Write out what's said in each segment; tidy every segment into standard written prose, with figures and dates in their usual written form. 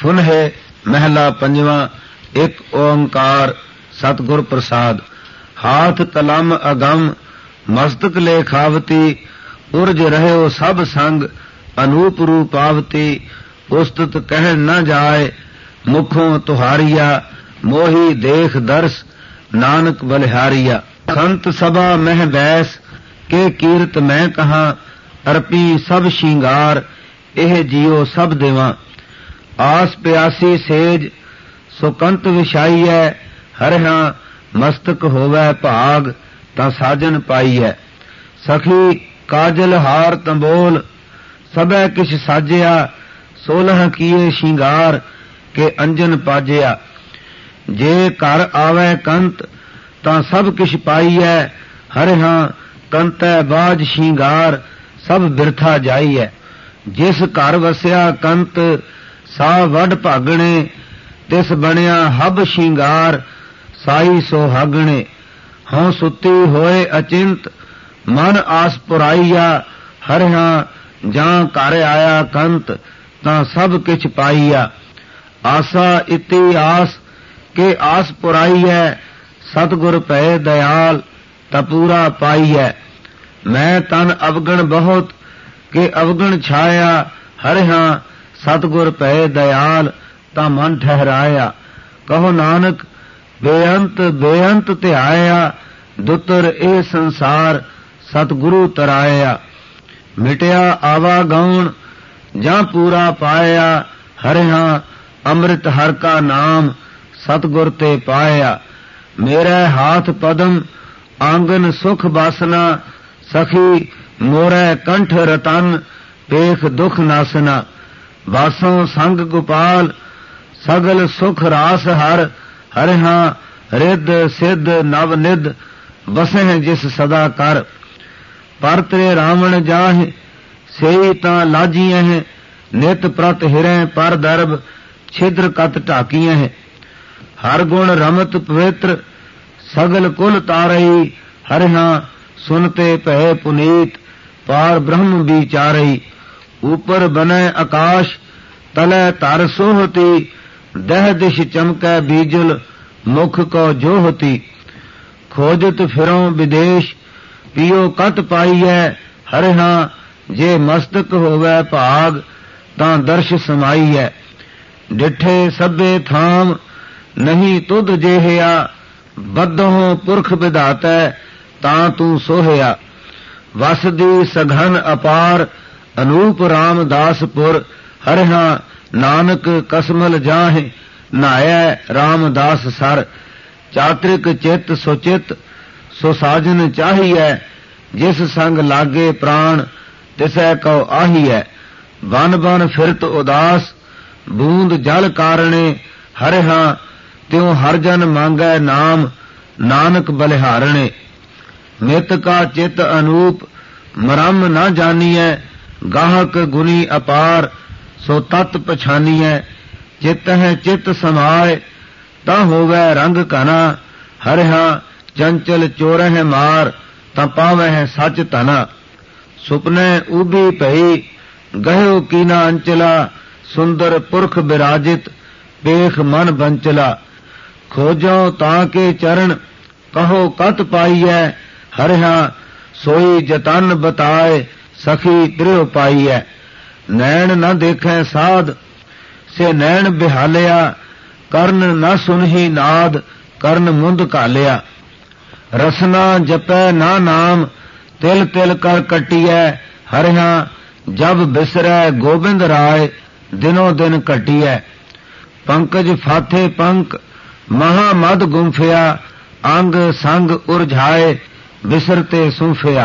फुनहे महला पंजवा। एक ओंकार सतगुर प्रसाद। हाथ तलम अगम मस्तक लेखावती, उर्ज रहो सब संग अनूप रूपावती। उस्तत कह न जाए मुखों तुहारिया, मोही देख दर्श नानक बलिहारिया। संत सभा मह बैस के कीरत मैं कहा, अर्पी सब शिंगार एह जियो सब देवा। आस प्यासी सेज सुकंत विछाई है, हरिहा मस्तक होवै भाग तां साजन पाई है। सखी काजल हार तंबोल सबै किछ साजिया, 16 किए शिंगार के अंजन पाजिया। जे घर आवे कंत तां सब किछ पाई है, हरिहा कंतै बाज शिंगार सब बिरथा जाई है। जिस घर वसिया कंत सा वड भागणे, तिस बनिया हब शिंगार साई सोहागणे। हों सुती होए अचिंत मन आस पुराइया, हरिहा जां घर आया कंत तां सब किछ पाइया। आसा इति आस के आस पुराई है, सतगुर भय दयाल ता पूरा पाई है। मैं तन अवगण बहुत के अवगण छाया, हरिहा सतगुर भय दयाल ता मन ठहराया। कहो नानक बेअंत बेअंत ध्याया, दुतर ए संसार सतगुरु तराया। मिटया आवागौण जां पूरा पाया, हरिहा अमृत हर का नाम सतगुर ते पाया। मेरे हाथ पदम आंगन सुख बासना, सखी मोरे कंठ रतन पेख दुख नासना। बासों संग गोपाल सगल सुख रास हर, हरिहा रिद सिद्ध नव निध बसह जिस सदा कर। पर ते रावण जाहि सेई तां लाजिए हैं, नित प्रत हिरें पर दरब छिद्र कत ढाकिए हैं। हर गुण रमत पवित्र सगल कुल तारई, हरिहा सुनते भय पुनीत पार ब्रह्म विचारई। ऊपर बने आकाश तले तर सोहती, दह दिश चमकै बीजल मुख को जोहती। खोजत फिरों विदेश पियो कत पाई है, हरिहा जे मस्तक होवै भाग तां दर्श समाई है। डिठे सभे थाम नहीं तुध जेहिया, बद्धों पुरख विधातै तां तू सोहिया। वसदी सघन अपार अनूप रामदासपुर, हरिहा नानक कसमल जाहि नाय रामदास सर। चात्रिक चित सुचित सुसाजन चाहिए, जिस संग लागे प्राण तिसै को आही है। बन बन फिरत उदास बूंद जल कारणे, हरिहा त्यों हर जन मांगै नाम नानक बलिहारणे। मित का चित अनूप मरम न जानिए, गाहक गुनी अपार सो तत् पछानिए। चित है चित समाए ता होवै रंग घना, हरिहा चंचल चोरह मार ता पावै सच तना। सुपने उभी भई गयो कीना अंचला, सुंदर पुरख विराजित पेख मन बंचला। खोजो ताके चरण कहो कत पाइयै, हरिहा सोई जतन बताए सखी प्रियो पाइयै। नैन न देखें साध से नैन बिहालिया, कर्ण न सुनही नाद कर्ण मुंद घालिया। रसना जपै ना नाम तिल तिल कर कटियै, हरिहा जब बिसरै गोबिंद राय दिनों दिन कटियै। पंकज फाथे पंक महामद गुंफिया, अंग संग उरझाए बिसरते सूफिया।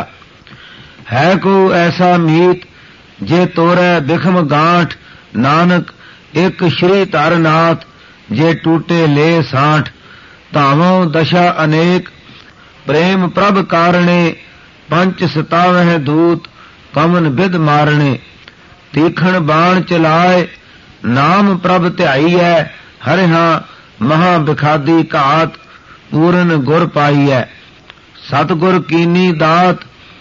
है को ऐसा मीत जे तोरै बिखम गांठ, नानक एक श्री तारनाथ जे टूटे ले साठ। तावों दशा अनेक प्रेम प्रभ कारणे, पंच सतावह दूत कमन बिद मारणे। तीखण बाण चलाए नाम प्रभ ध्याई है, हरिहा महा बिखादी घात पूरन गुर पाई है। सतगुर कीनी दात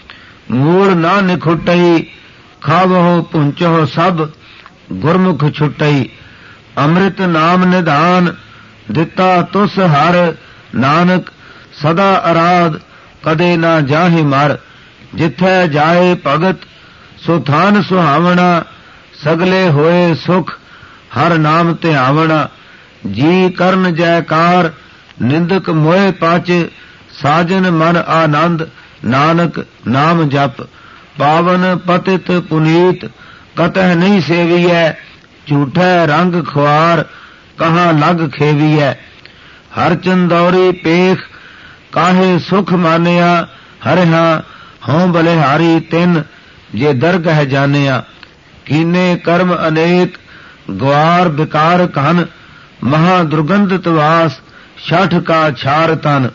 मूल ना निखुटई, खावहो पुंचो सब गुरमुख छुटई। ਅੰਮ੍ਰਿਤ ਨਾਮ ਨਿਧਾਨ ਦਿੱਤਾ ਤੁਸ ਹਰ, ਨਾਨਕ ਸਦਾ ਅਰਾਧ ਕਦੇ ਨਾ ਜਾਹੇ ਮਰ। ਜਿੱਥੈ ਜਾਏ ਭਗਤ ਸੋ ਥਾਨ ਸੁਹਾਵਣਾ, ਸਗਲੇ ਹੋਏ ਸੁਖ ਹਰ ਨਾਮ ਧਿਆਵਣਾ। ਜੀ ਕਰਨ ਜੈਕਾਰ ਨਿੰਦਕ ਮੋਏ ਪਾਚ, ਸਾਜਨ ਮਨ ਆਨੰਦ ਨਾਨਕ ਨਾਮ ਜਪ। ਪਾਵਨ ਪਤਿਤ ਪੁਨੀਤ ਕਤਹਿ ਨਹੀਂ ਸੇਵੀਐ, ਝੂਠੈ ਰੰਗ ਖੁਆਰ ਕਹਾਂ ਲਗ ਖੇਵੀਐ। ਹਰ ਚੰਦੌਰੀ ਪੇਖ ਕਾਹੇ ਸੁਖ ਮਾਨਿਆ, ਹਰਿਹਾ ਹਉ ਬਲਿਹਾਰੀ ਤਿਨ ਜੇ ਦਰਗਹ ਜਾਣਿਆ। ਕੀਨੇ ਕਰਮ ਅਨੇਕ ਗਵਾਰ ਬਿਕਾਰ ਘਨ, ਮਹਾ ਦੁਰਗੰਧਿਤ ਵਾਸ ਛਠ ਕਾ ਛਾਰ ਤਨ।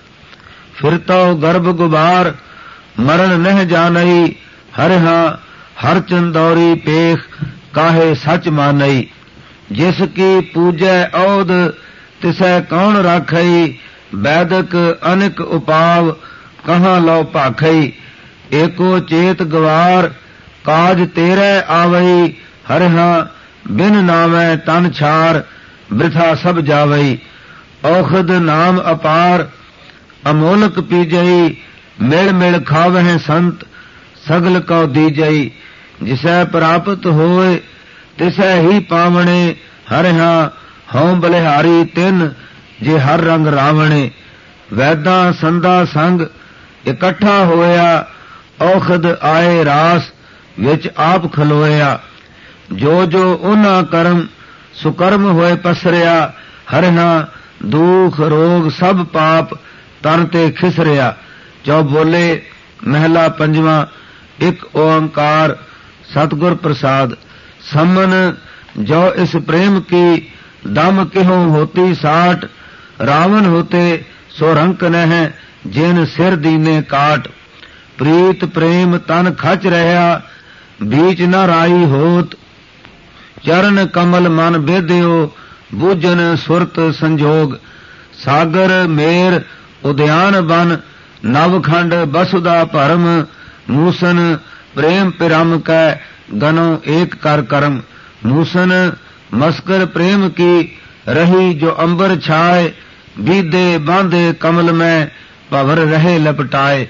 ਫਿਰਤੋ ਗਰਭ ਗੁਬਾਰ ਮਰਨ ਨਹਿ ਜਾਣਈ, ਹਰਿਹਾ ਹਰ ਚੰਦੌਰੀ ਪੇਖ ਕਾਹੇ ਸਚ ਮਾਨਈ। ਜਿਸ ਕੀ ਪੂਜੈ ਔਧ ਤਿਸੈ ਕੌਣ ਰਾਖਈ, ਵੈਦਕ ਅਨਿਕ ਉਪਾਵ ਕਹਾਂ ਲਉ ਭਾਖਈ। ਏਕੋ ਚੇਤ ਗਵਾਰ ਕਾਜ ਤੇਰੇ ਆਵਈ, ਹਰਿਹਾ ਬਿਨ ਨਾਮੈ ਤਨ ਛਾਰ ਬ੍ਰਿਥਾ ਸਭ ਜਾਵਈ। ਔਖਦ ਨਾਮ ਅਪਾਰ ਅਮੋਲਕ ਪੀਜਈ, ਮਿਲ ਮਿਲ ਖਾਵਹਿ ਸੰਤ ਸਗਲ ਕਉ ਦੀਜਈ। ਜਿਸੈ ਪ੍ਰਾਪਤ ਹੋਏ ਤਿਸੈ ਹੀ ਪਾਵਣੇ, ਹਰਿਹਾ ਹਉ ਬਲਿਹਾਰੀ ਤਿਨ ਜੇ ਹਰ ਰੰਗ ਰਾਵਣੇ। ਵੈਦਾਂ ਸੰਦਾ ਸੰਗ ਇਕੱਠਾ ਹੋਇਆ, ਔਖਦ ਆਏ ਰਾਸ ਵਿੱਚ ਆਪ ਖਲੋਇਆ। ਜੋ ਜੋ ਉਹਨਾਂ ਕਰਮ ਸੁਕਰਮ ਹੋਏ ਪਸਰਿਆ, ਹਰਿਹਾ ਦੁਖ ਰੋਗ ਸਭ ਪਾਪ ਤਨ ਤੇ ਖਿਸਰਿਆ। ਜੋ ਬੋਲੇ ਮਹਿਲਾ ਪੰਜਵਾਂ। ਇੱਕ ਓੰਕਾਰ ਸਤਿਗੁਰ ਪ੍ਰਸਾਦ। ਸਮਨ ਜੋ ਇਸ ਪ੍ਰੇਮ ਕੀ ਦਮ ਕਿਹੋਂ ਹੋਤੀ ਸਾਟ, ਰਾਵਣ ਹੋਤੇ ਸੋ ਰੰਕ ਨਹਿ ਜਿਨ ਸਿਰ ਦੀਨੇ ਕਾਟ। ਪ੍ਰੀਤ ਪ੍ਰੇਮ ਤਨ ਖਚ ਰਹਾ ਬੀਚ ਨ ਰਾਈ ਹੋਤ, ਚਰਨ ਕਮਲ ਮਨ ਬੇਦਿਓ ਬੂਝਨ ਸੁਰਤ ਸੰਜੋਗ। ਸਾਗਰ ਮੇਰ ਉਦਿਆਨ ਬਨ ਨਵਖੰਡ ਬਸੁਦਾ ਭਰਮ, ਮੂਸਨ ਪ੍ਰੇਮ ਪਿਰਮ ਕੈ ਗਨੋ ਏਕ ਕਰ ਕਰਮ। ਮੂਸਨ ਮਸਕਰ ਪ੍ਰੇਮ ਕੀ ਰਹੀ ਜੋ ਅੰਬਰ ਛਾਏ, ਬੀਦੇ ਬਾਂਧੇ ਕਮਲ ਮੈਂ ਭਵਰ ਰਹੇ ਲਪਟਾਏ।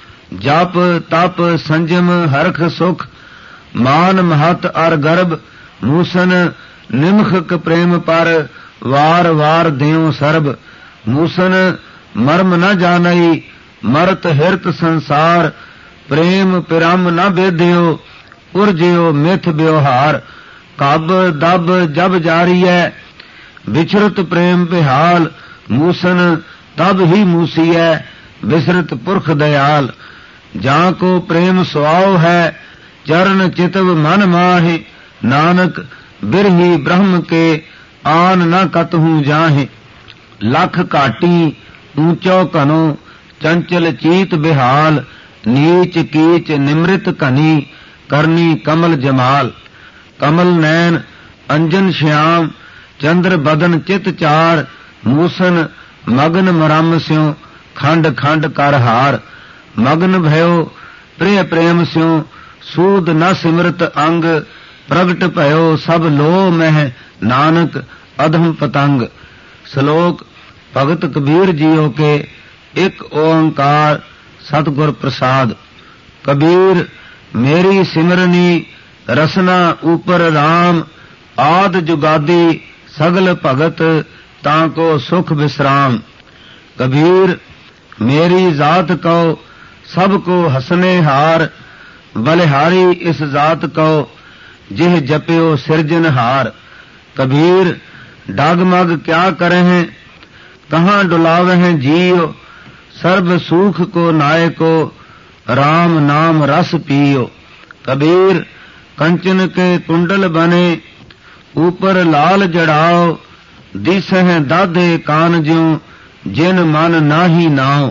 ਜਪ ਤਪ ਸੰਜਮ ਹਰਖ ਸੁਖ ਮਾਨ ਮਹਤ ਅਰ ਗਰਭ, ਮੂਸਨ ਨਿਮਖਕ ਪ੍ਰੇਮ ਪਰ ਵਾਰ ਵਾਰ ਦਿਉ ਸਰਬ। ਮੂਸਨ ਮਰਮ ਨ ਜਾਣਈ ਮਰਤ ਹਿਰਤ ਸੰਸਾਰ, ਪ੍ਰੇਮ ਪਿਰਮ ਨ ਬੇਦਿਓ ਉਰਜਿਓ ਮਿਥ ਬਿਵਹਾਰ। ਕਬ ਦਬ ਜਬ ਜਾਰੀਐ ਵਿਚਰਤ ਪ੍ਰੇਮ ਬਿਹਾਲ, ਮੂਸਨ ਤਬ ਹੀ ਮੂਸੀਐ ਵਿਸਰਤ ਪੁਰਖ ਦਇਆਲ। ਜਾਂ ਕੋ ਪ੍ਰੇਮ ਸੁਆਉ ਹੈ ਚਰਨ ਚਿਤਵ ਮਨ ਮਾਹਿ, ਨਾਨਕ ਬਿਰਹੀ ਬ੍ਰਹਮ ਕੇ ਆਨ ਨ ਕਤਹੂ ਜਾਹਿ। ਲਖ ਘਾਟੀ ਊਚੋ ਘਨੋ ਚੰਚਲ ਚੀਤ ਬਿਹਾਲ, ਨੀਚ ਕੀਚ ਨਿਮ੍ਰਿਤ ਘਨੀ ਕਰਨੀ ਕਮਲ ਜਮਾਲ। ਕਮਲ ਨੈਣ ਅੰਜਨ ਸ਼ਿਆਮ ਚੰਦਰ ਬਦਨ ਚਿਤ ਚਾਰ, ਮੂਸਨ ਮਗਨ ਮਰਮ ਸਿਉ ਖੰਡ ਖੰਡ ਕਰ ਹਾਰ। ਮਗਨ ਭਇਓ ਪ੍ਰਿਯ ਪ੍ਰੇਮ ਸਿਉ ਸੂਦ ਨ ਸਿਮਰਤ ਅੰਗ, ਪ੍ਰਗਟ ਭਇਓ ਸਭ ਲੋਹ ਮਹਿ ਨਾਨਕ ਅਧਮ ਪਤੰਗ। ਸ਼ਲੋਕ ਭਗਤ ਕਬੀਰ ਜੀਓ ਕੇ ਇੱਕ ਓੰਕਾਰ ਸਤਿਗੁਰ ਪ੍ਰਸਾਦ। ਕਬੀਰ ਮੇਰੀ ਸਿਮਰਨੀ ਰਸਨਾ ਉਪਰ ਰਾਮ, ਆਦ ਜੁਗਾਦੀ ਸਗਲ ਭਗਤ ਤਾਂ ਕੋ ਸੁਖ ਵਿਸਰਾਮ। ਕਬੀਰ ਮੇਰੀ ਜ਼ਾਤ ਕਉ ਸਭ ਕੋ ਹਸਨੇ ਹਾਰ, ਬਲਿਹਾਰੀ ਇਸ ਜ਼ਾਤ ਕਉ ਜਿਹ ਜਪਿਓ ਸਿਰਜਨਹਾਰ। ਕਬੀਰ ਡਗਮਗ ਕਿਆ ਕਰਹਿ ਕਹਾਂ ਡੁਲਾਵਹਿ ਜੀਓ, ਸਰਬ ਸੂਖ ਕੋ ਨਾਇਕੋ राम नाम रस पियो। कबीर कंचन के कुंडल बने ऊपर लाल जड़ाओ, दिसह दादे कान ज्यों जिन मन नाही नाव।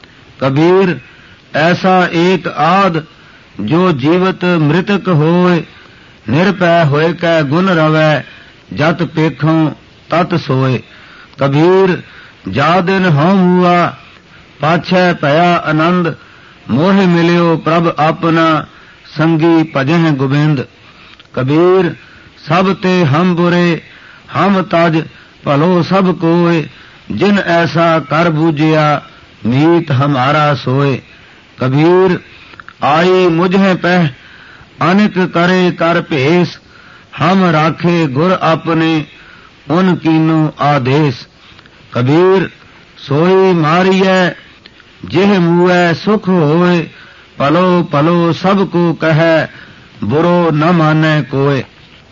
कबीर ऐसा एक आद जो जीवत मृतक होए, निरपै होए कै गुण रवै जत पेखों तत सोए। कबीर जा दिन हौं हुआ पाछै भया आनंद, मोह मिलियो प्रभ अपना संगी भजह गोबिंद। कबीर सब ते हम बुरे हम तज भलो सब कोय, जिन ऐसा कर बूझिया मीत हमारा सोए। कबीर आई मुझे पह अनिक करे कर भेस, हम राखे गुर अपने उन कीनो आदेश। कबीर सोई मारिय जिह मुए सुख होए, पलो पलो सब को कहे बुरो न माने कोय।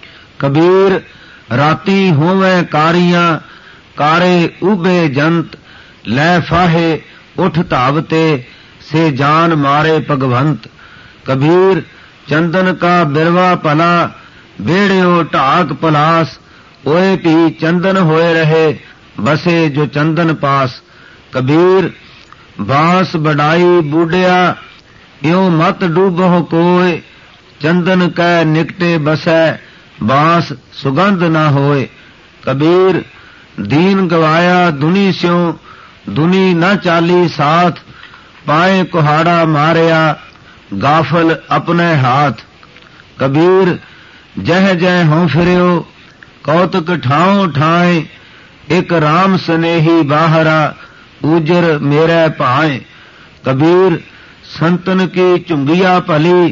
कबीर राती होवे कारियां कारे उबे जंत, लै फाहे उठ धावते से जान मारे भगवंत। कबीर चंदन का बिरवा भला, बेड़ियो ढाक पलास, ओए भी चंदन होए रहे बसे जो चंदन पास। कबीर बांस बढ़ाई बूढ़िया, इं मत डूबो कोय, चंदन कै निकटे बसै बांस सुगंध न होए। कबीर दीन गवाया दुनी स्यों, दुनी न चाली साथ, पाए कुहाड़ा मारिया गाफल अपने हाथ। कबीर जह जह हों फिरियो कौतक ठाओ ठाए, एक राम स्नेही बाहरा ऊजर मेरे पाए। कबीर संतन की चुंगिया भली,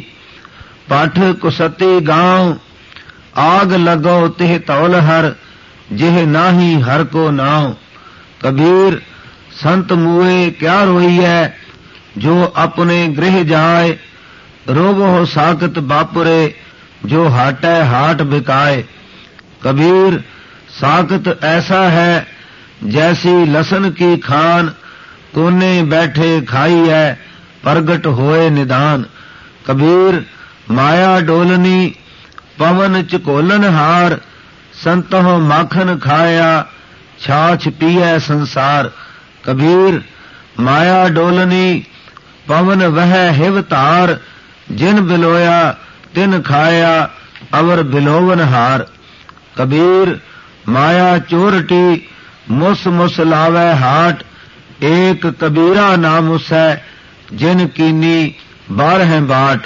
पाठ कुसती गांव, आग लगो तिह तौल हर, जिह नाही हर को नाव। कबीर संत मुए क्या रोईए, जो अपने गृह जाए, रोवो साकत बापुरे, जो हाटै हाट बिकाए। कबीर साकत ऐसा है जैसी लसन की खान, कोने बैठे खाई है प्रगट होए निदान। कबीर माया डोलनी पवन चकोलन हार, संतों माखन खाया छाछ पिए संसार। कबीर माया डोलनी पवन वह हिव तार, जिन बिलोया तिन खाया अवर बिलोवन हार। कबीर माया चोरटी मुस मुस लावे हाट, एक कबीरा नाम उसै जिन कीनी बारह बाट।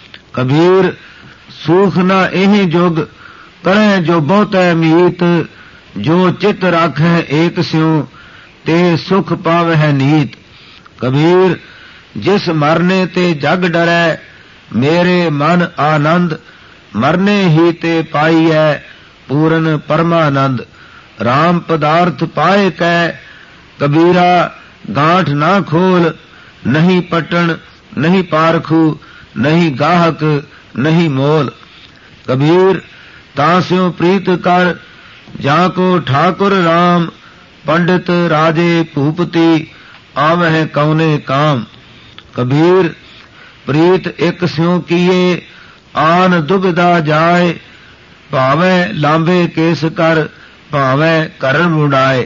कबीर सूख न एहि जुग करें जो बहुतै मीत, जो चित राखै एक स्यों ते सुख पावै नीत। कबीर जिस मरने ते जग डरै, मेरे मन आनंद, मरने ही ते पाईऐ पूरन परमानंद। राम पदार्थ पाए कै कबीरा गांठ ना खोल, नहीं पटन नहीं पारखू, नहीं गाहक नहीं मोल। कबीर तास्यों प्रीत कर, जाको ठाकुर राम, पंडित राजे भूपति आवह कौने काम। कबीर प्रीत एक स्यों किए, आन दुविधा जाए, भावे लांबे केस कर, भावे करन मुड़ाए।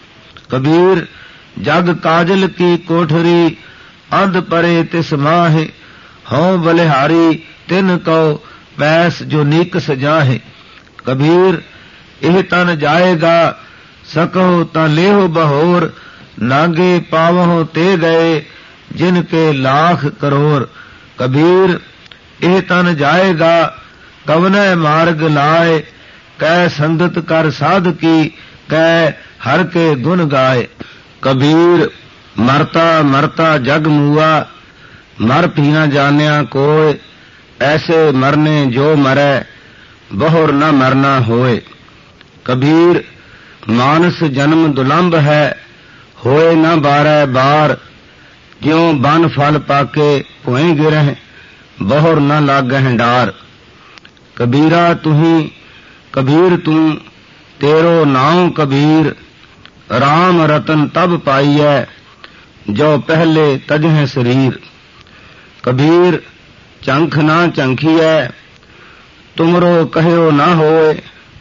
कबीर जग काजल की कोठरी, अंध परे तिस माहे, हों बलिहारी तिन को पैस जो नीकस जाहे। कबीर एह तन जाएगा सको ता लेहो बहोर, नागे पावहो ते गए जिनके लाख करोड़। कबीर एह तन जाएगा कवने मार्ग लाए, कै संगत कर साध की, कै हर के गुण गाए। कबीर मरता मरता जग मुआ, मर भी न जानिया कोय, ऐसे मरने जो मरै बहुर न मरना होए। कबीर मानस जन्म दुलंभ है, होए न बारह बार, ज्यों बन फल पाके भुएं गिरह, बहुर न लागह डार। कबीरा तुही कबीर तू, तेरो नाम कबीर, राम रतन तब पाईऐ, जो पहले तजह शरीर। कबीर चंख ना चंखिए, तुमरो कहयो न होए,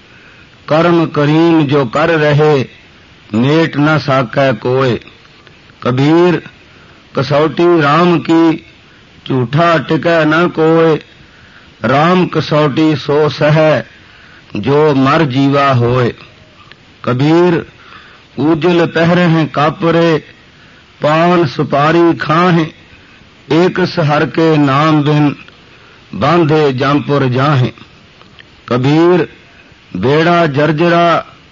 कर्म करीम जो कर रहे, मेट न साकै कोय। कबीर कसौटी राम की, झूठा टिकै न कोय, राम कसौटी सो सह, जो मर जीवा होए। कबीर उजल पहरे हैं कापरे, पान सुपारी खाहे, एक सहर के नाम बिन बांधे जमपुर जाहे। कबीर बेड़ा जर्जरा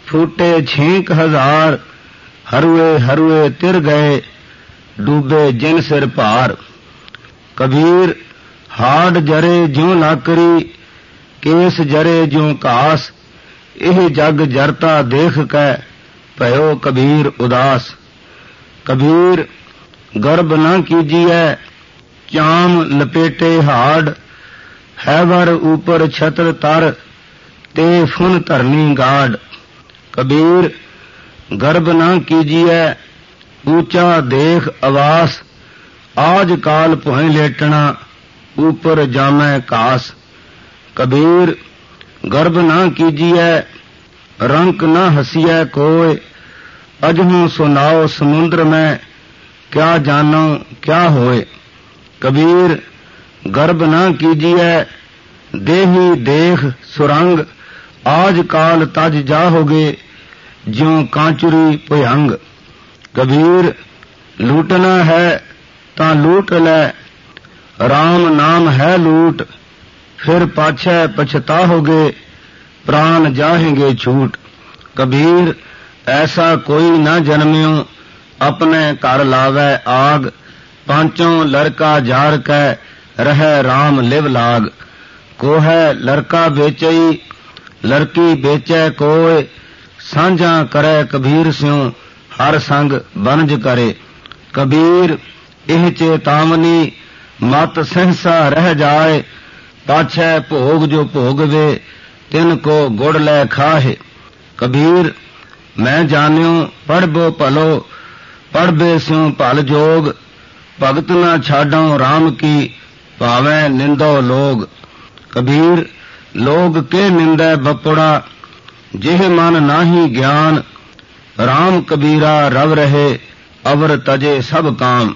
फूटे 6,000 हरुए हरुए तिर गए डूबे जिन सिर भार। कबीर हाड़ जरे ज्यों लाकड़ी केस जरे ज्यों घास एह जग जरता देख कै भयो कबीर उदास। कबीर गर्भ न कीजिए चाम लपेटे हाड़ है वर ऊपर छत्र तर ते फुन धरनी गाड़। कबीर गर्भ न कीजिए ऊंचा देख आवास आज काल भोए लेटना ऊपर जामै कास। कबीर गर्भ न कीजिए रंक न हसीए कोय अजहू सुनाओ समुद्र में क्या जानो क्या होए। कबीर गर्भ न कीजिए देही देख सुरंग आज काल तज जाहोगे ज्यों कांचुरी भुयंग। कबीर लूटना है तां लूट लै राम नाम है लूट फिर पाछे पछताओगे प्राण जाहेंगे छूट। कबीर ऐसा कोई न जन्म्यो अपने घर लावे आग पांचों लड़का जार कै रह राम लिव लाग। को है लड़का बेचई लड़की बेचे कोय सांझा करे कबीर स्यों हर संग बनज करे। कबीर एह चेतावनी मत सहसा रह जाए पाछे भोग जो भोगवे तिन को गुड़ लै खाहे। कबीर मैं जान्यो पढ़बो भलो पढ़बे स्यों भल जोग भगत न छाडो राम की भावे निंदो लोग। कबीर लोग के निंदै बपुड़ा जिह मन नाही ज्ञान राम कबीरा रव रहे अवर तजे सब काम।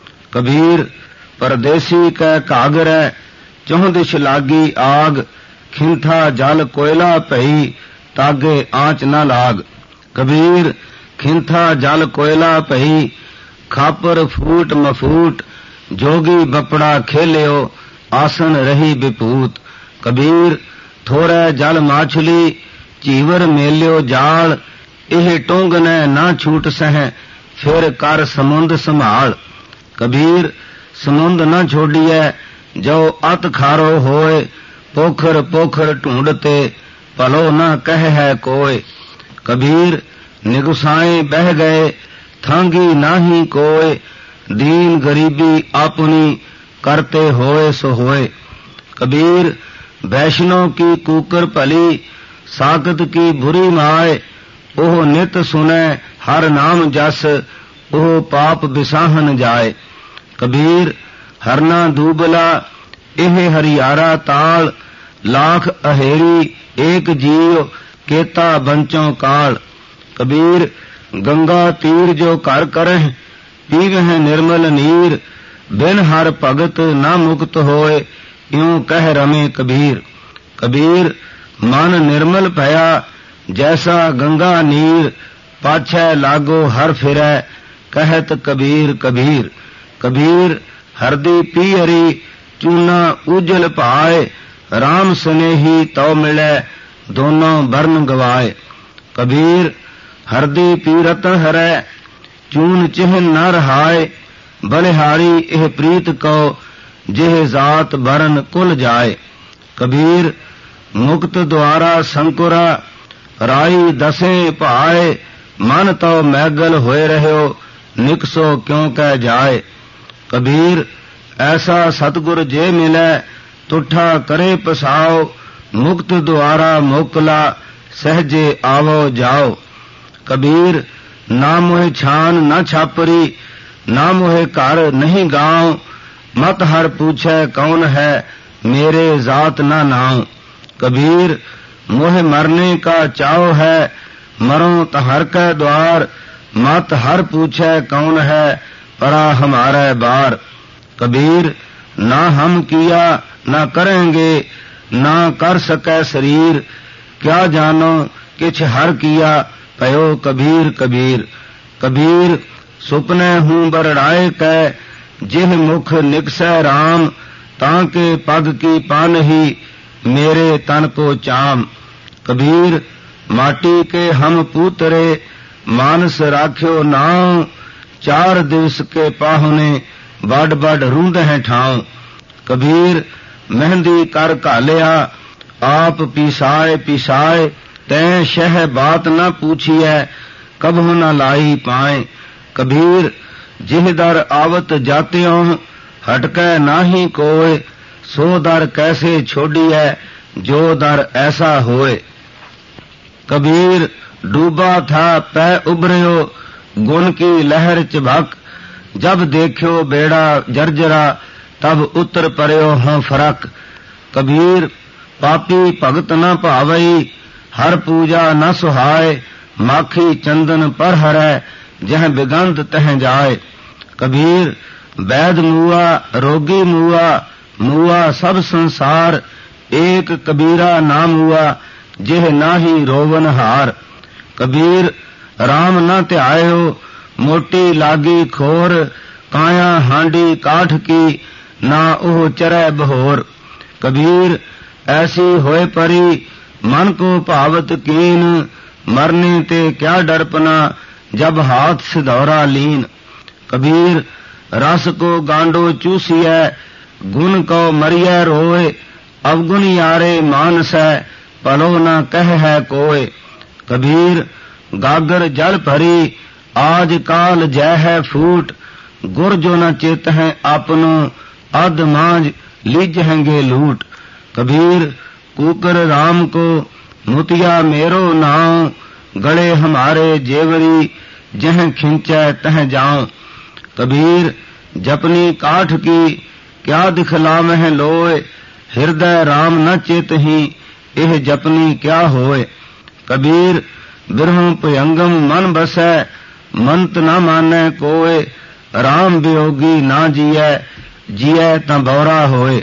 कबीर परदेसी कै कागरै चौं दिश लागी आग खिंथा जल कोयला भई तागे आंच न लाग। कबीर खिंथा जल कोयला भई खापर फूट मफूट जोगी बपड़ा खेलियो आसन रही विभूत। कबीर थोड़े जल माछली चीवर मेलियो जाल एह टोंग ने ना छूट सह फिर कर समुंद संभाल। कबीर समुंद न छोड़िए जो अत खारो होए पोखर पोखर ढूंढते भलो न कह है कोय। कबीर निगुसाए बह गए थांगी नाही कोय दीन गरीबी अपनी करते होए सो होए। कबीर वैष्णव की कूकर भली साकत की बुरी माए ओह नित सुने हर नाम जस ओह पाप बिसाहन जाए। कबीर हरना दूबला एह हरियारा ताल लाख अहेरी एक जीव केता बंचों काल। कबीर गंगा तीर जो कर करह पीवह निर्मल नीर बिन हर भगत न मुक्त होए यूं कह रमे कबीर। कबीर मन निर्मल भया जैसा गंगा नीर पाछै लागो हर फिरै कहत कबीर कबीर। कबीर हरदी पीहरी चूना उजल पाए राम स्नेही तो मिले दोनों बरन गवाए। कबीर हरदी पीरत हरै चून चिन्ह न रहाए बलिहारी एह प्रीत को जिह जात बरन कुल जाए। कबीर मुक्त द्वारा संकुरा राई दसे भाए मन तो मैगल होए रहो निकसो क्यों कह जाए। कबीर ऐसा सतगुर जे मिले तुठा करे पसाओ मुक्त द्वारा मोकला सहजे आवो जाओ। कबीर ना मोहे छान न छापरी ना मोहे घर नहीं गांव मत हर पूछे कौन है मेरे जात ना नाव। कबीर मोहे मरने का चाव है मरो तहर के द्वार मत हर पूछे कौन है परा हमारे बार। कबीर ना हम किया ना करेंगे ना कर सके शरीर क्या जानो किछ हर किया पयो कबीर कबीर। कबीर सुपने हूं बरड़ाए कै जिह मुख निकसै राम ताके पग की पान ही मेरे तन को चाम। कबीर माटी के हम पूतरे मानस राख्यो नाव, 4 दिवस के पाहुने बड़ बड़ रूंद हैं ठाव। कबीर मेहंदी कर घालिया आप पिसाए पिसाए, तैं शह बात न पूछिए कबहु न लाई पाए। कबीर जिह दर आवत जात्यों हटकै नाही कोय, सो दर कैसे छोड़िए जो दर ऐसा होए। कबीर डूबा था पै उभरियो गुण की लहर चिभक, जब देखियो बेड़ा जर्जरा तब उतर परयो हाँ फरक। कबीर पापी भगत न भावई हर पूजा न सुहाय, माखी चंदन पर हरै जह बिगंध तह जाए। कबीर वैद मुआ रोगी मुआ, मुआ सब संसार, एक कबीरा नाम हुआ जिह नाही रोवन हार। कबीर राम न ध्यायो मोटी लागी खोर, काया हांडी काठ की ना ओह चरै बहोर। कबीर ऐसी होए परी मन को भावत कीन, मरने ते क्या डरपना जब हाथ सिधौरा लीन। कबीर रस को गांडो चूसिए गुण को मरिए रोए, अवगुण यारे मानसै पलो न कह है कोय। कबीर गागर जल भरी आज काल जय है फूट, गुर जो न चेत है आपनो अध मांझ लीजहेंगे लूट। कबीर कुकर राम को मुतिया मेरो नाव, गले हमारे जेवरी जह खिंचै तह जाऊं। कबीर जपनी काठ की क्या दिखलावह लोए, हृदय राम न चेत ही एह जपनी क्या होए। कबीर बिरहु भयंगम मन बसै मंत न मानै कोय, राम वियोगी ना जियै जियै तां बौरा होए।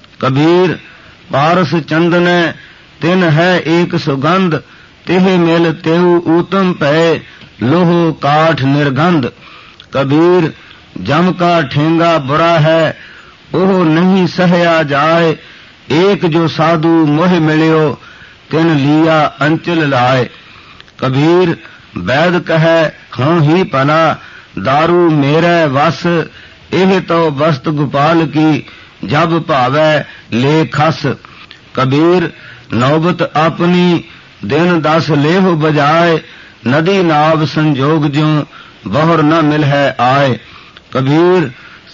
कबीर पारस चंदन तिन है एक सुगंध, तिह मिल तेऊ ऊतम पै लोह काठ निर्गंध। कबीर जम का ठेंगा बुरा है ओह नहीं सहया जाए, एक जो साधु मोह मिलियो तिन लिया अंचल लाए। कबीर वैद कहे हाँ ही भला दारू मेरे वस, एह तो वस्त गोपाल की जब भावै ले खस। कबीर नौबत अपनी दिन 10 लेह बजाए, नदी नाव संजोग ज्यों बहुर न मिल है आए। कबीर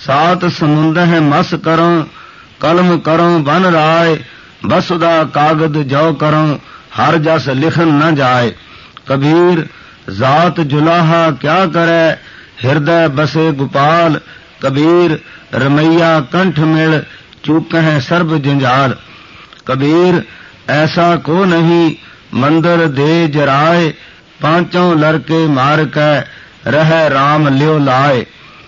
7 समुंद है मस करो कलम करो बन राय, बसुदा कागद जो करो हर जस लिखन न जाए। कबीर जात जुलाहा क्या करे हृदय बसे गोपाल, कबीर रमैया कंठ मिल चूक है सर्ब जंजाल। कबीर ऐसा को नहीं मंदिर दे जराए, पांचों लड़के मार के रह राम लियो लाए।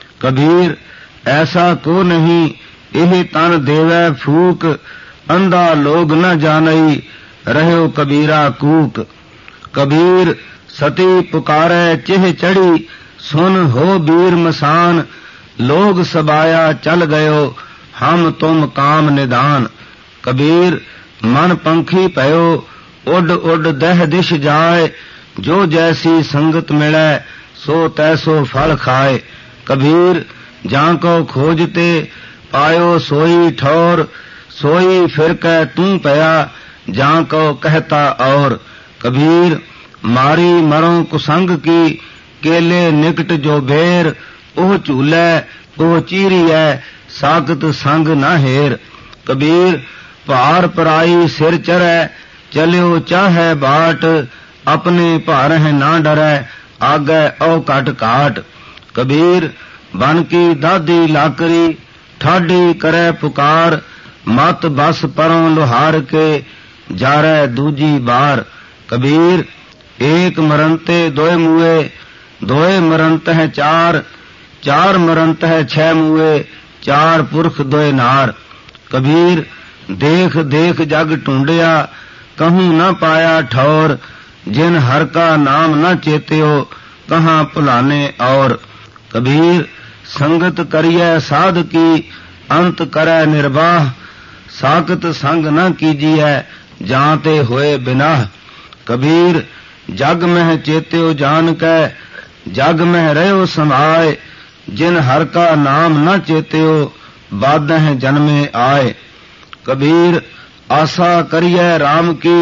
कबीर ऐसा को नहीं एह तन देवै फूक, अंधा लोग न जानई रहो कबीरा कूक। कबीर सती पुकारे चिह चढ़ी सुन हो बीर मसान, लोग सबाया चल गयो हम तुम काम निदान। कबीर मन पंखी पयो उड उड दह दिश जाए, जो जैसी संगत मिले सो तैसो फल खाए। कबीर जाको खोजते पायो सोई ठौर, सोई फिर कह तू पया जाको कहता और। कबीर मारी मरो कुसंग की केले निकट जो बेर, ओह झूले ओह चीरिए साकत संग न हेर। कबीर भार पराई सिर चरै चलियो चाहे बाट, अपने भार है ना डरै आगे औ कट काट। कबीर बन की दादी लाकरी ठाडी करे पुकार, मत बस परों लोहार के जारै दूजी बार। कबीर एक मरनते दोए मुए, दोए मरनत है 4, 4 मरनत है 6 मुए, 4 पुरख दोए नार। कबीर देख देख जग ढूंढिया कहूं न पाया ठौर, जिन हर का नाम न चेत्यो कहाँ भुलाने और। कबीर संगत करिए साध की अंत करे निर्वाह, साकत संग न कीजिए जाते हुए बिनाह। कबीर जग मह चेत्यो जान कै जग मह रहो समाए। जिन हर का नाम न चेत्यो बादह जन्मे आए। कबीर आशा करिए राम की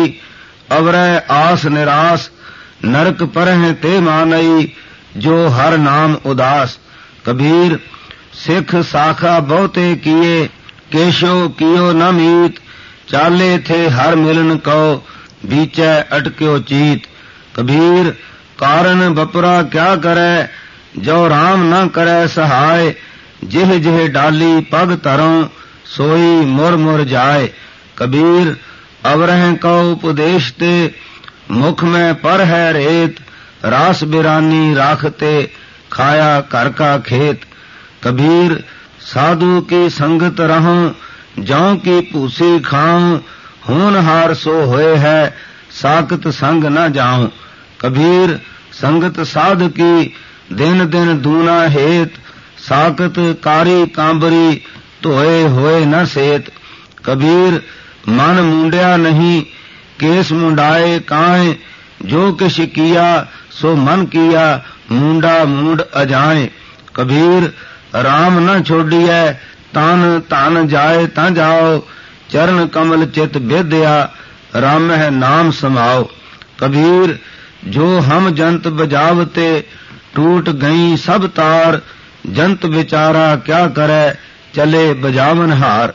अवरय आस निरास। नरक परह ते मानई जो हर नाम उदास। कबीर सिख साखा बहुते किए केशो कियो न मीत। चाले थे हर मिलन को बीचै अटक्यो चीत। कबीर कारण बपुरा क्या करे जो राम न करे सहाय। जिह जिह डाली पग तरों सोई मुर मुर जाए। कबीर अवरह को उपदेश ते मुख में पर है रेत। रास बिरानी राखते खाया घर का खेत। कबीर साधु की संगत रहूं जौ की पूसी खाऊं। होनहार सो होए है साकत संग न जाऊं। कबीर संगत साध की दिन दिन दूना हेत। साकत कारी कांबरी धोए होए न सेत। कबीर मन मुंडिया नहीं केस मुंडाए काए। जो किश किया सो मन किया मुंडा मूंड अजाए। कबीर राम न छोड़िए तन तन जाए ता जाओ। चरण कमल चित बेदया राम है नाम समाओ। कबीर जो हम जंत बजावते टूट गई सब तार। जंत बिचारा क्या करे चले बजावन हार।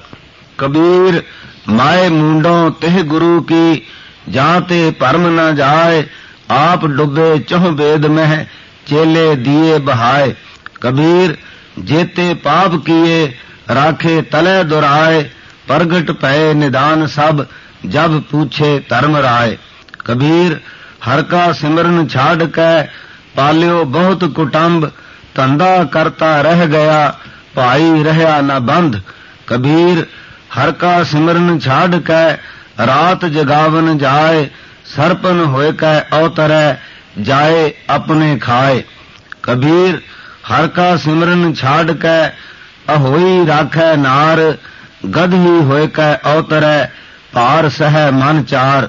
कबीर माए मुंडों तेह गुरु की जाते परम न जाए। आप डुबे चौह वेद में चेले दिए बहाए। कबीर जेते पाप किए राखे तले दुराए। प्रगट पए निदान सब जब पूछे धर्म राय। कबीर हर का सिमरन छाड़ के पालियो बहुत कुटुंब। धंधा करता रह गया भाई रहया न बंध। कबीर हर का सिमरन छाड़ के रात जगावन जाए। सरपन होए कै अवतरै जाए अपने खाए। कबीर हर का सिमरन छाड़ के अहोई राखै नार। गदही होए कै अवतरै भार सह मन चार।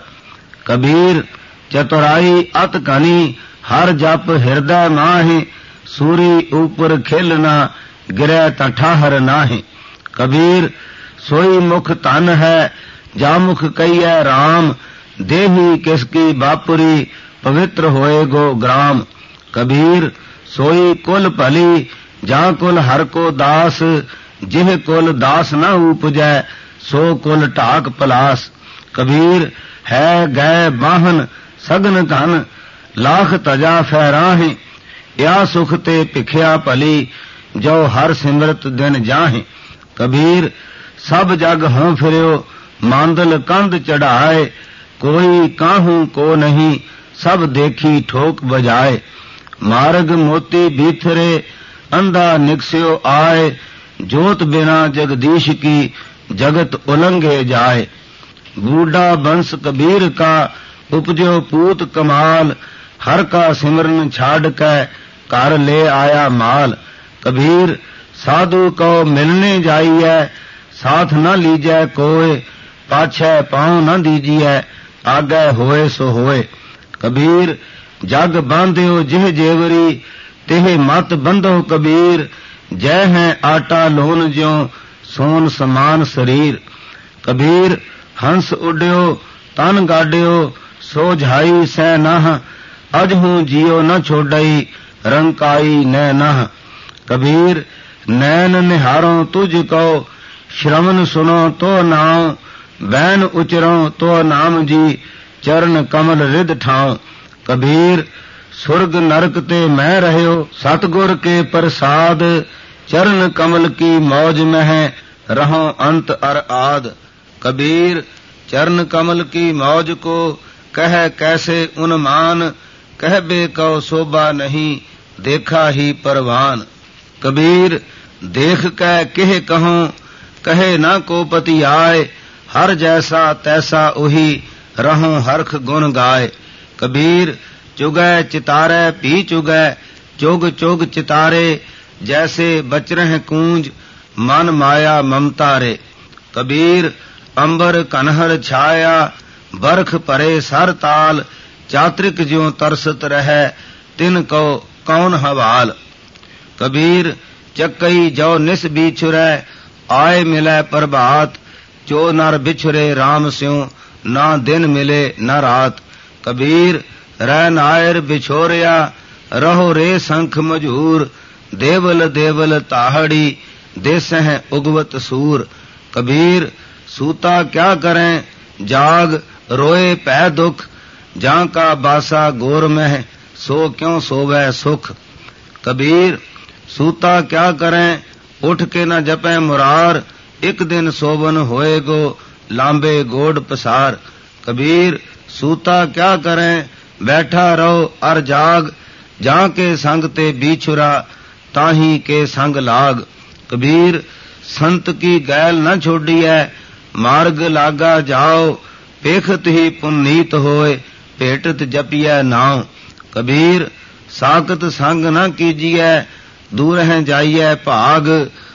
कबीर चतुराई अत घनी हर जप हृदय माहि। सूरी ऊपर खिलना गिरै तठाहर नाहि। कबीर सोई मुख तन है जा मुख कहिए राम। देही किसकी बापुरी पवित्र होए गो ग्राम। कबीर सोई कुल भली जा कुल हर को दास। जिह कुल दास न उपजै सो कुल ढाक पलास। कबीर है गए बाहन सगन धन लाख तजा फहराहे। या सुख ते भिखिया भली जो हर सिमरत दिन जाहे। कबीर सब जग हों फिर्यो मांदल कंध चढ़ाए। कोई काहू को नहीं सब देखी ठोक बजाए। मार्ग मोती भीतरे अंधा निकस्यो आए। जोत बिना जगदीश की जगत उलंघे जाए। बूढ़ा बंस कबीर का उपजो पूत कमाल। हर का सिमरन छाड़ के कर ले आया माल। कबीर साधु को मिलने जाइए साथ न लीजै कोय। पाछे पाँव न दीजिए आगे होए सो होए। कबीर जग बांध्यो जिह जेवरी तिह मत बंधो। कबीर जय है आटा लोन ज्यों सोन समान शरीर। कबीर हंस उड्यो तन गाड्यो सो झाई सै नह। अजहू जियो न छोड़ई रंकाई न नह। कबीर नैन निहारों तुझको श्रवण सुनो तो नाम। बैन उचरो तो नाम जी चरण कमल रिद ठाओ। कबीर सुर्ग नरक ते मैं रहयो सतगुर के प्रसाद। चरण कमल की मौज में रहो अंत अर आद। कबीर चरण कमल की मौज को कह कैसे उन्मान। कहबे को शोभा नहीं देखा ही परवान। कबीर देख कै किह कहूं कहे न को पति आए। हर जैसा तैसा उही रहूं हरख गुण गाए। कबीर चुगै चितारे पी चुगै चुग चुग चितारे। जैसे बचरह कूंज मन माया ममता रे। कबीर अंबर कन्हर छाया बरख परे सर ताल। चात्रिक ज्यों तरसत रहे तिन को कौन हवाल। कबीर चक्कई जो निस बिछुरै आए मिलै प्रभात, जो नर बिछुरे राम स्यों ना दिन मिले न रात। कबीर रह नायर बिछोरिया रहो रे संख मजूर, देवल देवल ताहड़ी देसह उगवत सूर। कबीर सूता क्या करें जाग रोए पै दुख, जां का बासा गोर में सो क्यों सोवै सुख। कबीर सूता क्या करें उठ के न जपे मुरार, एक दिन सोवन होएगो लांबे गोड पसार। कबीर सूता क्या करें बैठा रहो अर जाग, जां के संग ते बिछुरा ताही के संग लाग। कबीर संत की गैल न छोड़िए मार्ग लागा जाओ, पेखत ही पुनीत होए भेटत जपिए नाव। कबीर साकत संग न कीजिए दूर है जाइए भाग,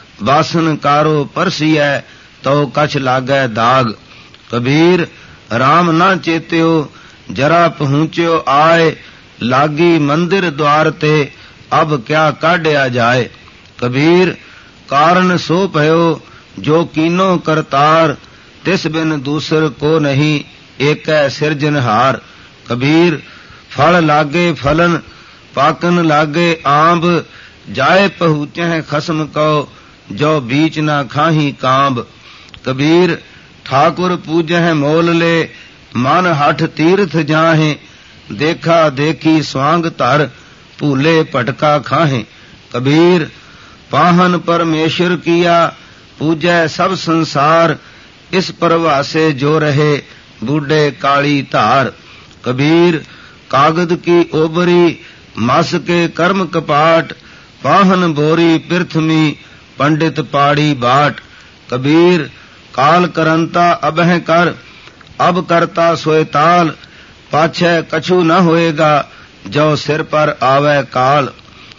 वासन कारो परसिए तो कछ लागै दाग। कबीर राम न चेत्यो जरा पहुंच्यो आए, लागी मंदिर द्वार ते अब क्या काढ़िया जाए। कबीर कारण सो भयो जो कीनो करतार, तिस बिन दूसर को नहीं एक सिरजनहार। कबीर फल लागे फलन पाकन लागे आंब, जाए पहुँचे खसम को जो बीच न खाही कांब। कबीर ठाकुर पूजह मोल ले मन हठ तीर्थ जाहे, देखा देखी स्वांग धर भूले पटका खाहे। कबीर पाहन परमेश्वर किया पूजै सब संसार, इस परवासे जो रहे बूढ़े काली धार। कबीर कागद की ओबरी मस के कर्म कपाट, पाहन बोरी पृथ्वी पंडित पाड़ी बाट। कबीर काल करंता अबह कर, अब करता सोए ताल, पाछे कछु न होएगा जो सिर पर आवे काल।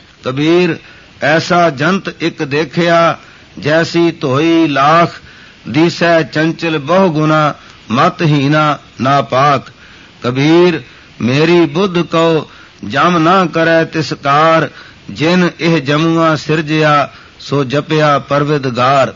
कबीर ऐसा जंत एक देखिया जैसी धोई लाख, दिसै चंचल बहु गुना मत हीना नापाक। कबीर मेरी बुद्ध को जम न करे तिसकार, जिन एह जमुआ सिरजिया सो जपिया परविदगार।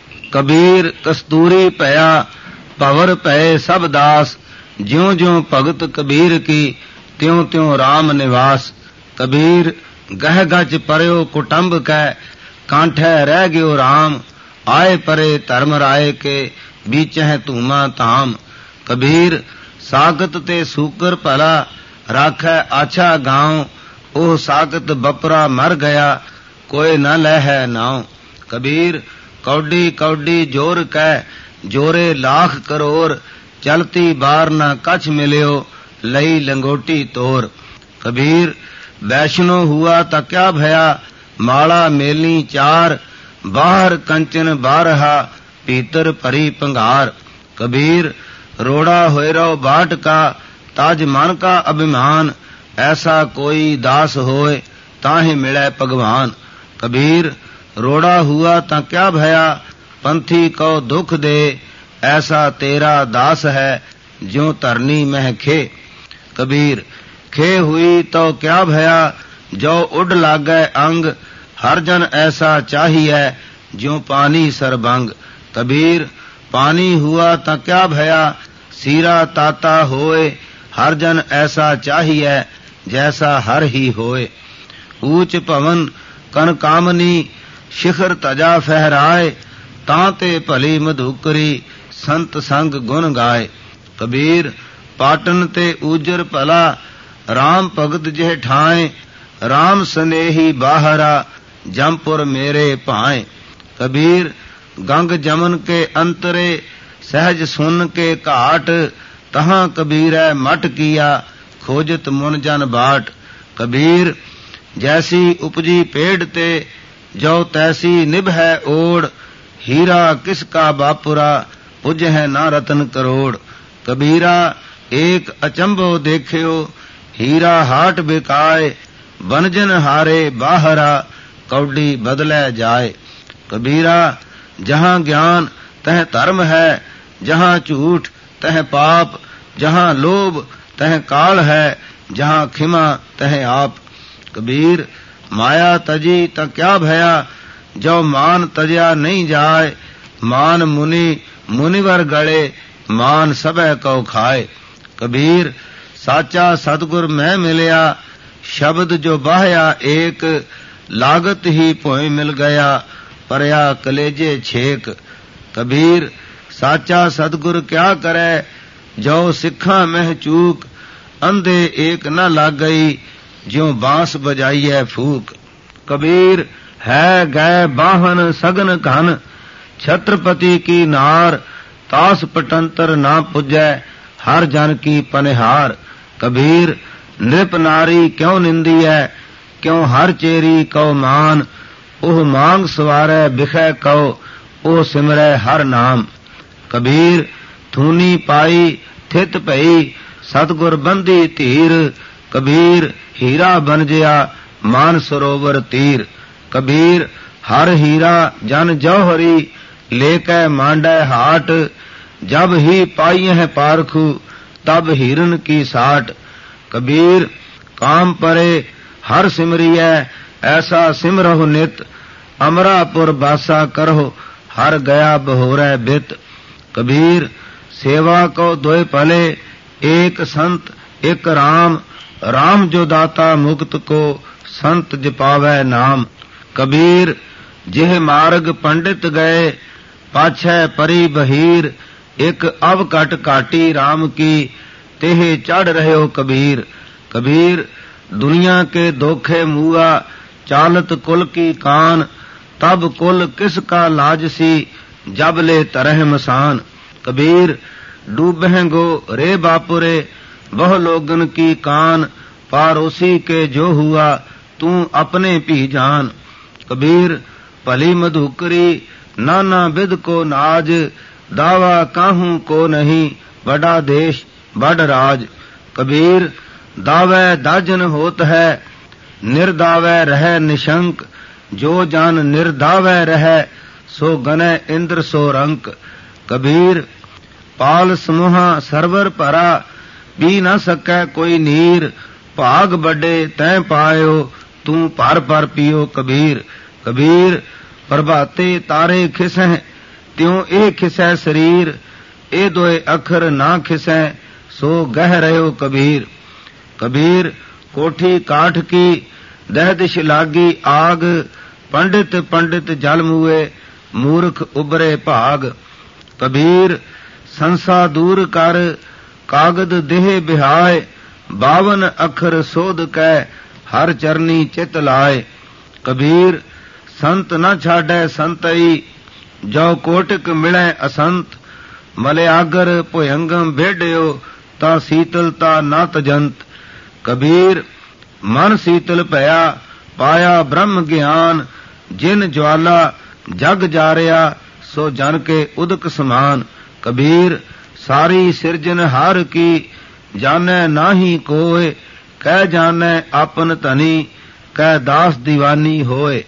कबीर कस्तूरी पया भवर पए सब दास, ज्यों ज्यों भगत कबीर की त्यों त्यों राम निवास। कबीर गह गज परयो कुटुंब कै कांठे रह गयो राम, आए परे धर्म राय के बीचह धूमा धाम। कबीर सागत ते सूकर भला राखै आछा गांव, ओह सागत बपरा मर गया कोई न लहै नाव। कबीर कौडी कौडी जोर कै जोरे लाख करोड़, चलती बार न कछ मिलियो लई लंगोटी तोर। कबीर वैष्णो हुआ ता क्या भया माला मेली चार, बाहर कंचन बारहा भीतर भरी पंगार। कबीर रोड़ा होए रहो बाट का ताज मन का अभिमान, ऐसा कोई दास होए ताहि मिले भगवान। कबीर रोड़ा हुआ ता क्या भया पंथी को दुख दे, ऐसा तेरा दास है ज्यों धरनी मह खे। कबीर खे हुई तो क्या भया जो उड लागै अंग, हर जन ऐसा चाहिए ज्यों पानी सरबंग। कबीर पानी हुआ ता क्या भया सीरा ताता होए, हर जन ऐसा चाहिए जैसा हर ही होए। ऊंच भवन कन कामनी शिखर तजा फहराए, तांते भली मधुकरी संत संग गुण गाए। कबीर पाटन ते ऊजर भला राम भगत जेह ठाए, राम स्नेही बाहरा जमपुर मेरे भाए। कबीर गंग जमन के अंतरे सहज सुन के घाट, तहां कबीर मठ किया खोजत मुन जन बाट। कबीर जैसी उपजी पेड़ ते जो तैसी निभै ओड़, हीरा किसका बापुरा पुजह न रतन करोड़। कबीरा एक अचंभो देखियो हीरा हाट बिकाए, बनजन हारे बाहरा कौडी बदलै जाए। कबीरा जहां ज्ञान तह धर्म है, जहां झूठ तह पाप, जहां लोभ तह काल है, जहां खिमा तह आप। कबीर माया तजी त क्या भया, जो मान तजया नहीं जाए। मान मुनि मुनिवर गले, मान सबे कौ खाए। कबीर साचा सतगुर मैं मिलया, शब्द जो बाहया एक। लागत ही भोए मिल गया, परया कलेजे छेक। कबीर साचा सतगुर क्या करे, जो सिखा मह चूक। अंधे एक न लाग गई, ज्यों बांस बजाइए फूक। कबीर है गए बाहन सगन घन, छत्रपति की नार। तास पटंतर ना पुजै, हर जन की पनिहार। कबीर नृप नारी क्यों निंदी है, क्यों हर चेरी कौ मान। ओह मांग सवारै बिखै कौ, ओह सिमरै हर नाम। कबीर थूनी पाई थित भई, सतगुर बंदी धीर। कबीर हीरा बन जया, मान सरोवर तीर। कबीर हर हीरा जन जौहरी, लेकै मांडै हाट। जब ही पाई है पारखू, तब हीरन की साट। कबीर काम परे हर सिमरियै, ऐसा सिमरहु नित। अमरापुर बासा करहो, हर गया बहोरै बित। कबीर सेवा को दोय भले, एक संत एक राम। राम जो दाता मुक्त को, संत जपावै नाम। कबीर जिह मार्ग पंडित गए, पाछै परी बहीर। एक अवकट काटी राम की, तेह चढ़ रहे हो कबीर। कबीर दुनिया के दोखे मुआ, चालत कुल की कान। तब कुल किसका लाजसी, जब ले तरह मसान। कबीर डूबह गो रे बापुरे, वह लोगन की कान। पारोसी के जो हुआ, तू अपने भी जान। कबीर भली मधुकरी, नाना विद को नाज। दावा काहू को नहीं, बड़ा देश बड़ राज। कबीर दावे दाजन होत है, निर्दावे रहे निशंक। जो जान निर्दावे रहे, सो गने इंद्र सो रंक। कबीर पाल समूहा सरवर भरा, पी न सकै कोई नीर। भाग बड़े तैं पायो, तू भर भर पियो कबीर। कबीर प्रभाते तारे खिसै, त्यों ए खिसै शरीर। ए दोए अखर ना खिसै, सो गह रहो कबीर। कबीर कोठी काठ की, दह दिश लागी आग। पंडित पंडित जल मुए, मूर्ख उबरे भाग। कबीर संसा दूर कर, कागद देह बिहाय। 52 अखर सोध कै, हर चरनी चित लाए। कबीर संत न छाडै संतई, जो कोटिक मिलै असंत। मलयागर भुयंगम भेड़ियो, ता शीतलता न तजंत। कबीर मन शीतल भया, पाया ब्रह्म ज्ञान। जिन ज्वाला जग जारिया, सो जन के उदक समान। कबीर सारी सिरजन हार की, जानै नाही कोय। कह जानै आपन धनी, कह दास दीवानी होए।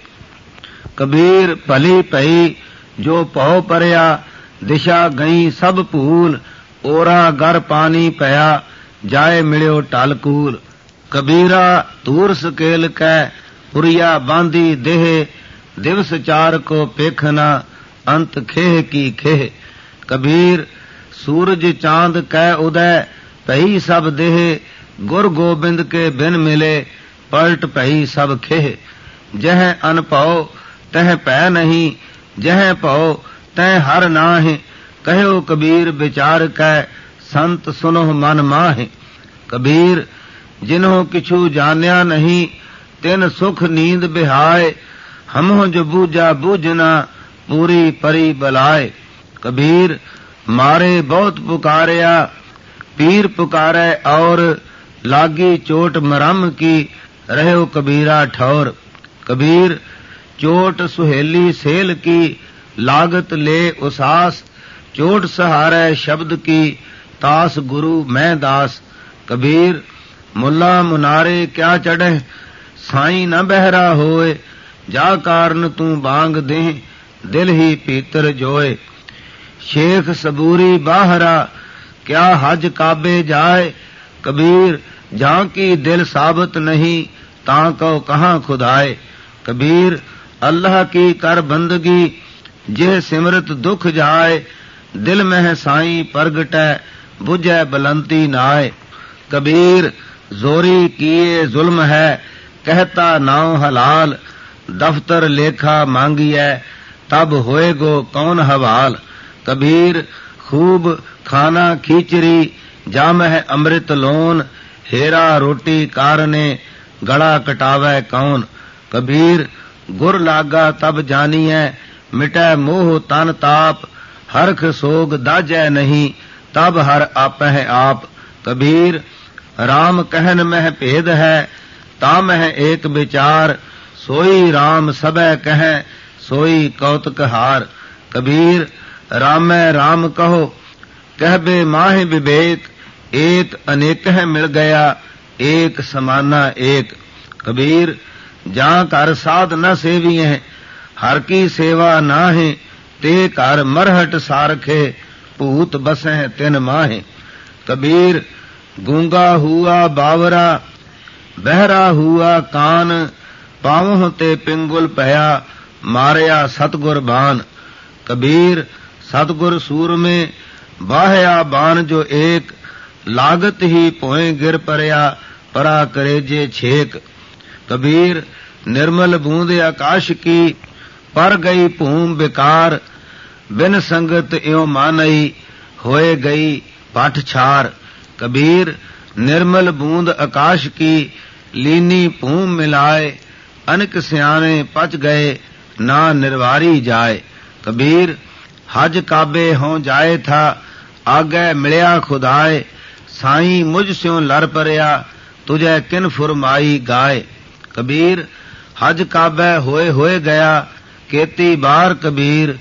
कबीर भली भई जो भौ परया, दिशा गई सब भूल। ओरा गर पानी पया, जाए मिलियो टालकूल। कबीरा दूर सकेल कै, पुरिया बांधी देह। दिवस चार को पेखना, अंत खेह की खेह। कबीर सूरज चांद कै उदय, भई सब देह। गुर गोबिंद के बिन मिले, पलट भई सब खेह। जह अनभव तह पै नहीं, जह भव तह हर नाहि। कहो कबीर विचार कै, संत सुनो मन माहि। कबीर जिन्हों किछु जान्या नहीं, तिन सुख नींद बिहाय। हमो जो बूझा बूझना, पूरी परी बलाय। कबीर मारे बहुत पुकारिया, पीर पुकारे और। लागी चोट मरम की, रहो कबीरा ठौर। कबीर चोट सुहेली सेल की, लागत ले उसास। चोट सहारे शब्द की, तास गुरु मैं दास। कबीर मुल्ला मुनारे क्या चढ़े, साईं न बहरा होए। जा कारण तू बांग दे, दिल ही पीतर जोए। शेख सबूरी बाहरा, क्या हज काबे जाए। कबीर जहाँ की दिल साबत नहीं, तां को कहाँ खुदाए। कबीर अल्लाह की कर बंदगी, जिह सिमरत दुख जाए। दिल में साईं प्रगटै, बुझै बुलंदी नाय। कबीर जोरी किए जुल्म है, कहता नाव हलाल। दफ्तर लेखा मांगिए, तब होएगो कौन हवाल। कबीर खूब खाना खीचरी, जामह अमृत लोन। हेरा रोटी कारने, गला कटावे कौन। कबीर गुर लागा तब जानिए, मिटै मोह तन ताप। हरख सोग दाजै नहीं, तब हर आपह आप। कबीर राम कहन मह भेद है, तामह एक विचार। सोई राम सबै कह, सोई कौतक हार। कबीर रामै राम कहो, कहबे माहि विवेक। एक अनेक मिल गया, एक समाना एक। कबीर जहाँ कर साध न सेविए, हर की सेवा नाहे। ते कर मरहट सारखे, भूत बसें तिन माहे। कबीर गूंगा हुआ बावरा, बहरा हुआ कान। पावों ते पिंगुल पया, मारया सतगुर बान। कबीर सतगुर सूर में बाहया बान जो एक। लागत ही पोए गिर परया, परा करेजे छेक। कबीर निर्मल बूंद आकाश की, पर गई भूम बेकार। बिन संगत एवं मानई, होए गई पठ छार। कबीर निर्मल बूंद आकाश की, लीनी भूम मिलाए। अनक सियाने पच गए, ना निर्वारी जाए। कबीर हज काबे हों जाए था, आगे मिलया खुदाए। साईं मुझ स्यों लर परया, तुझे किन फुरमाई गाए। कबीर हज काबे होए गया, केती बार। कबीर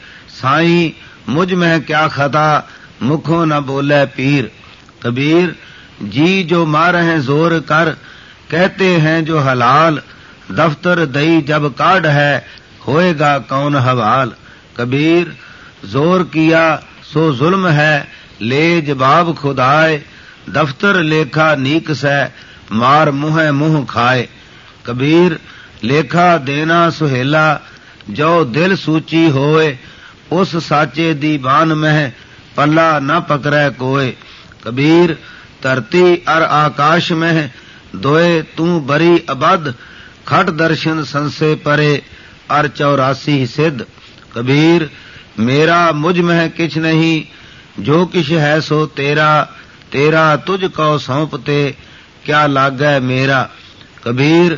साईं मुझ में क्या खता, मुखों न बोले पीर। कबीर जी जो मारे हैं जोर कर, कहते हैं जो हलाल। दफ्तर दई जब काढ़ है, होएगा कौन हवाल। कबीर जोर किया सो जुल्म है, ले जवाब खुदाए। दफ्तर लेखा नीक से, मार मुँह मुँह खाए। कबीर लेखा देना सुहेला, जो दिल सूची होए। उस साचे दी बान में, पल्ला न पकड़े कोय। कबीर धरती और आकाश में, दोए तू बरी अबद। खट दर्शन संसे परे, और 84 सिद्ध। कबीर मेरा मुझ में किछ नहीं, जो किछ है सो तेरा। तेरा तुझको सौंपते, क्या लागै मेरा। कबीर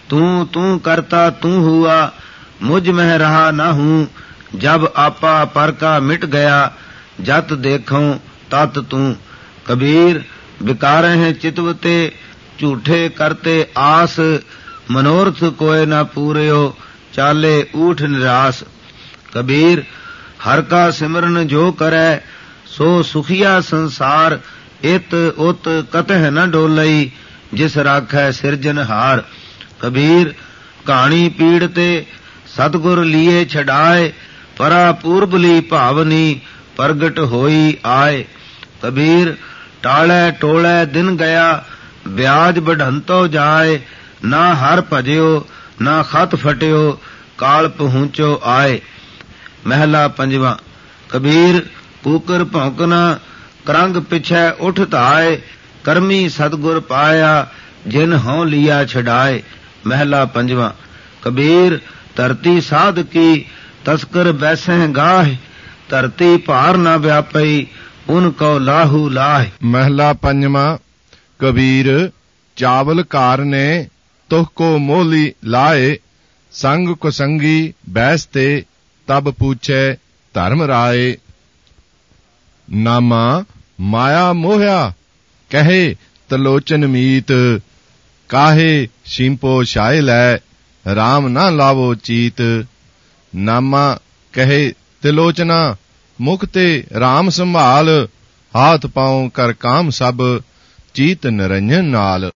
तू करता तू हुआ, मुझ में रहा न हूँ। जब आपा पर का मिट गया, जत देखूं तत तू। कबीर बिकारे हैं चितवते, झूठे करते आस। मनोरथ कोय न पूर्यो, चाले ऊठ निरास। कबीर हर का सिमरन जो करे, सो सुखिया संसार। इत उत कतह न डोलई, जिस राखै सिरजनहार। कबीर कहानी पीड़ते, सतगुर लिए छड़ाए। परा पूर्बली भावनी, प्रगट होई आए। कबीर टाले टोले दिन गया, ब्याज बढ़ंतो जाए। ना हर भजयो, ना खत फटियो, काल पहुंचो आए। महला पंजवा। कबीर कूकर भौंकना, करंग पिछे उठ धाए। कर्मी सतगुर पाया, जिन हों लिया छड़ाए। महला पंजवा। कबीर धरती साध की, तस्कर बैसें गाह। धरती भार न व्यापई, उनको लाहू लाह। महला पंजवा। कबीर चावल कार ने, तुह को मोली लाए। संग कुसंगी बैसते, तब पूछे धर्म राय। नामा माया मोहया, कहे तलोचन मीत। काहे शिंपो शाय लै, राम ना लावो चीत। नामा कहे तिलोचना, मुख ते राम संभाल। हाथ पांव कर काम सब, चीत निरंजन नाल।